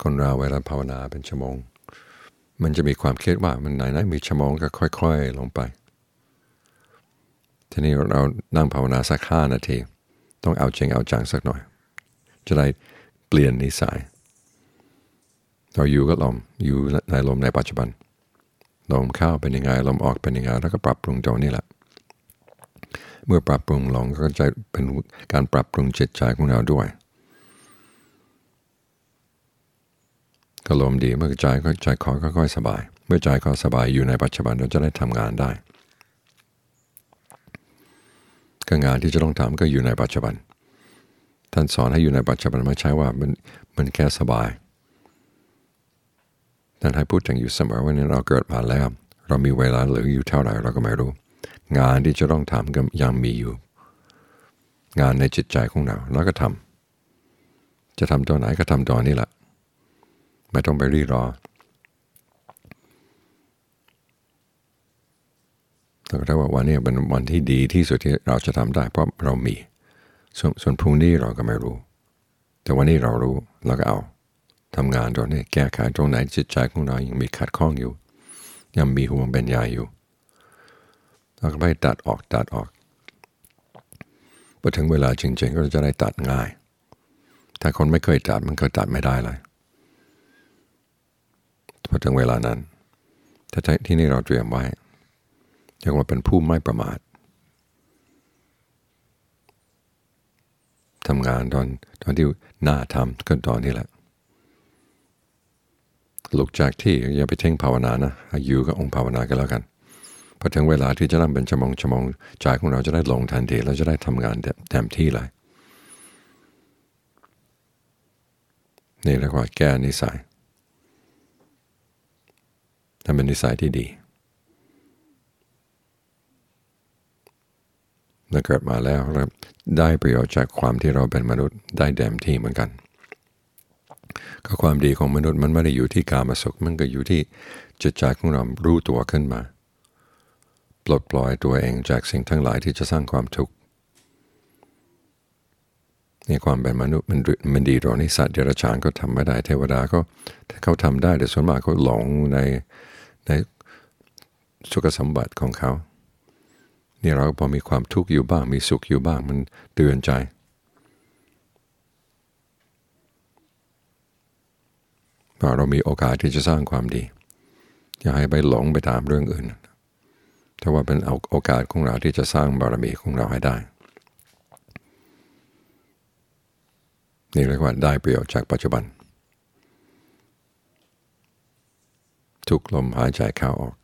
คนเราเวลาภาวนาเป็นชั่วโมงมันจะมีความคิดว่ามันไหนมีชั่วโมงก็ค่อยๆลงไปทีนี้เรานั่งภาวนาสัก5 นาทีต้องเอาจริงเอาจังสักหน่อยจะได้เปลี่ยนนิสัยเราอยู่กับลมอยู่ในลมในปัจจุบันลมเข้าเป็นยังไงลมออกเป็นยังไงแล้วก็ปรับปรุงตรงนี้แหละเมื่อปรับปรุงลงก็จะเป็นการปรับปรุงจิตใจของเราด้วยก็ลมดีเมื่อใจคอค่อยๆสบายเมื่อใจคอสบายอยู่ในปัจจุบันเราจะได้ทำงานได้ก็งานที่จะต้องทำก็อยู่ในปัจจุบันท่านสอนให้อยู่ในปัจจุบันไม่ใช่ว่ามันแค่สบายท่านให้พูดถึงอยู่เสมอว่าเราเกิดมาแล้วเรามีเวลาเหลืออยู่เท่าไหร่เราก็ไม่รู้งานที่จะต้องทำก็ยังมีอยู่งานในจิตใจของเราแล้วก็ทำจะทำตอนไหนก็ทำตอนนี้แหละไม่ต้องไปรีรอแต่ถ้าว่าวันนี้เป็นวันที่ดีที่สุดที่เราจะทำได้เพราะเรามีส่วนพรุ่งนี้เราก็ไม่รู้แต่วันนี้เรารู้เราก็เอาทำงานตรงนี้แก้ไขตรงไหนจิตใจของเรายังมีขัดข้องอยู่ยังมีห่วงเป็นใยอยู่เราก็ไปตัดออกพอถึงเวลาจริงๆก็จะได้ตัดง่ายถ้าคนไม่เคยตัดมันก็ตัดไม่ได้เลยพอถึงเวลานั้นถ้าที่นี่เราเตรียมไว้เรียกว่าเป็นผู้ไม่ประมาททำงานตอนที่น่าทำก็ตอนนี้แหละลุกจากที่อย่าไปทิ้งภาวนานะอยู่กับองค์ภาวนากันแล้วกันพอถึงเวลาที่จะนั่งเป็นชั่วโมงใจของเราจะได้ลงทันทีเราจะได้ทำงานเต็มที่เลยนี่เรียกว่าแก้นิสัยทำเป็นนิสัยที่ดีเราเกิดมาแล้วได้ประโยชน์จากความที่เราเป็นมนุษย์ได้เต็มที่เหมือนกันก็ความดีของมนุษย์มันไม่ได้อยู่ที่กามสุขมันก็อยู่ที่จิตใจของเรารู้ตัวขึ้นมาปลดปล่อยตัวเองจากสิ่งทั้งหลายที่จะสร้างความทุกข์ในความเป็นมนุษย์มันดีตรงนี้สัตว์เดรัจฉานก็ทำไม่ได้เทวดาก็เขาทำได้แต่ส่วนมากเขาหลงในสุขสมบัติของเขานี่เราพอมีความทุกข์อยู่บ้างมีสุขอยู่บ้างมันเตือนใจว่าเรามีโอกาสที่จะสร้างความดีอย่าให้ไปหลงไปตามเรื่องอื่นแต่ว่าเป็นโอกาสของเราที่จะสร้างบารมีของเราให้ได้นี่เรียกว่าได้ประโยชน์จากปัจจุบันทุกลมหายใจเข้าออก